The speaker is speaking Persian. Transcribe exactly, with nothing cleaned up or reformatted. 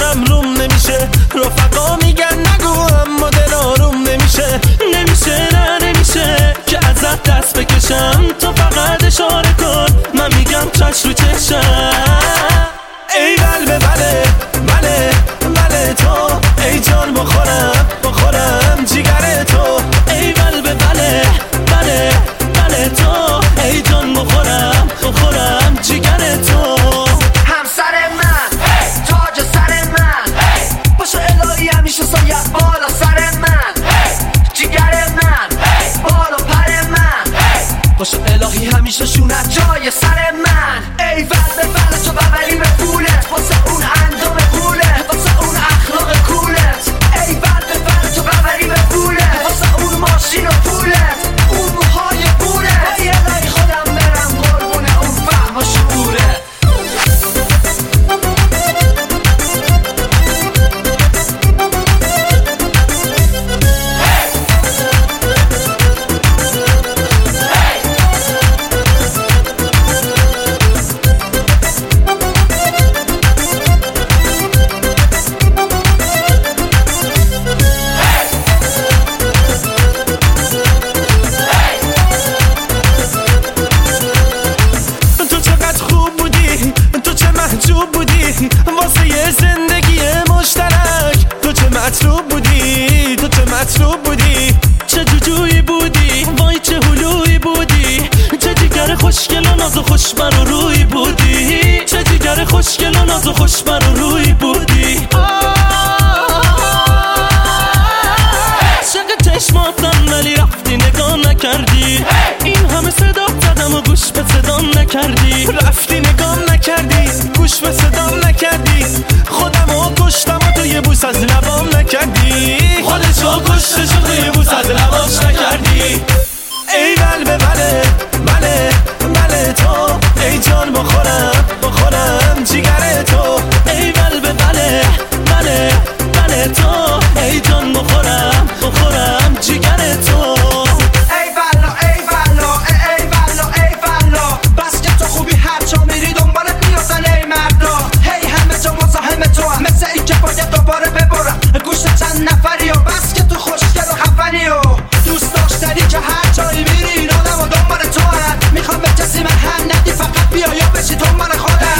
دلم روم نمیشه، رفقا میگن نگو اما دل آروم نمیشه. نمیشه نه نمیشه که ازت دست بکشم، تو فقط اشاره کن من میگم چش رو چشم. ای بله بله بله بله تو، ای جان بخورم بخورم جیگر تو. ای بله بله بله بله تو، ای جان بخورم بخورم جیگر تو. همسر من hey! تاج سر من hey! باشه الهی همیشه سایت بالا سر من hey! جیگر من hey! بالا پر من hey! باشه الهی همیشه شونت جای سر من. ای بله بله تو ببری به پولت، واسه اون اندام قولت، واسه اون اخلاق کولت. ای بله بله تو ببری به پولت، واسه اون ماشین و پولت، اون موهای پولت. ای الهی خودم برم قربونه اون فهم و شعورت. واسه یه زندگی مشترک تو چه مطلوب بودی، تو چه مطلوب بودی. چه جوجویی بودی، وای چه هلویی بودی. چه جیگر خوشگل و ناز و خوشبر و روی بودی. چه جیگر خوشگل و ناز و خوشبر و روی بودی. شق چشماتم ولی رفتی نگاه نکردی. این همه صدا زدم و گوش به صدام نکردی. رفتی نگاه نکردی، گوش به صدام نکردی. خودمو کشتم و تو یه بوس از لبام نکردی. خودشو کشتش و تو یه بوس از لباش نکردی. ای بله بله بله بله تو، ای جان بخورم بخورم جیگر تو. ای بله بله بله بله تو، ای جان بخورم بخورم جیگر تو. ای والا ای والا ای والا ای والا، بس که تو خوبی هر جا میری دنبالت میافتن ای مردا. هی همه جا مزاحم تو هم، مثل این که باید دوباره ببرم گوشت چند نفری. و بس که تو خوشگل و خفنی و دوست داشتنی که هر جایی میری این آدم و دنبال تو هم. میخوام به کسی من هم ندی، فقط بیا یا بشی دنبال خودم.